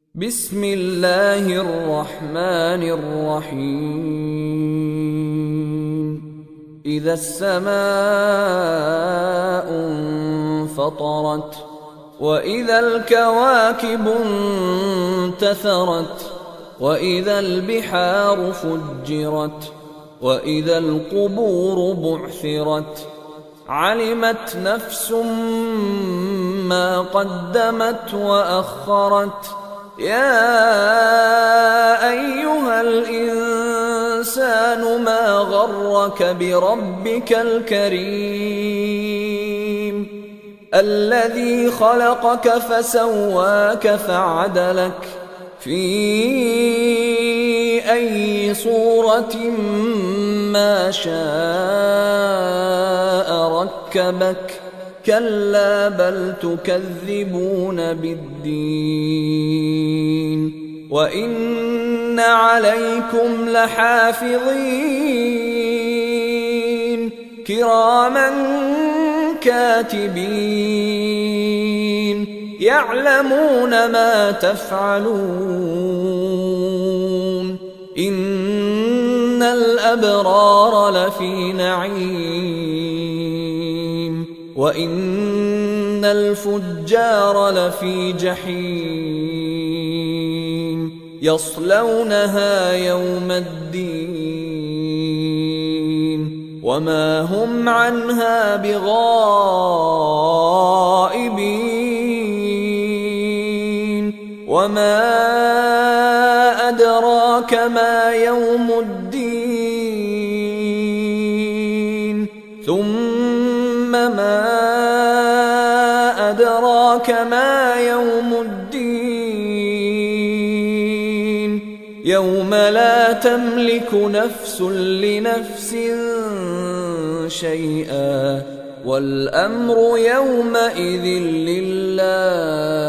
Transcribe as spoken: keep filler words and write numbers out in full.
بسم الله الرحمن الرحيم إذا السماء انفطرت وإذا الكواكب انتثرت وإذا البحار فجرت وإذا القبور بعثرت علمت نفس ما قدمت وأخرت يا أيها الإنسان ما غرك بربك الكريم الذي خلقك فسواك فعدلك في أي صورة ما شاء ركبك كلا بل تكذبون بالدين وإن عليكم لحافظين كراما كاتبين يعلمون ما تفعلون إن الأبرار لفي نعيم وإن الفجار لفي جحيم يصلونها يوم الدين وما هم عنها بغائبين وما أدراك ما يوم الدين ثم ما أدراك ما يوم الدين يوم لا تملك نفس لنفس شيئا والأمر يومئذ لله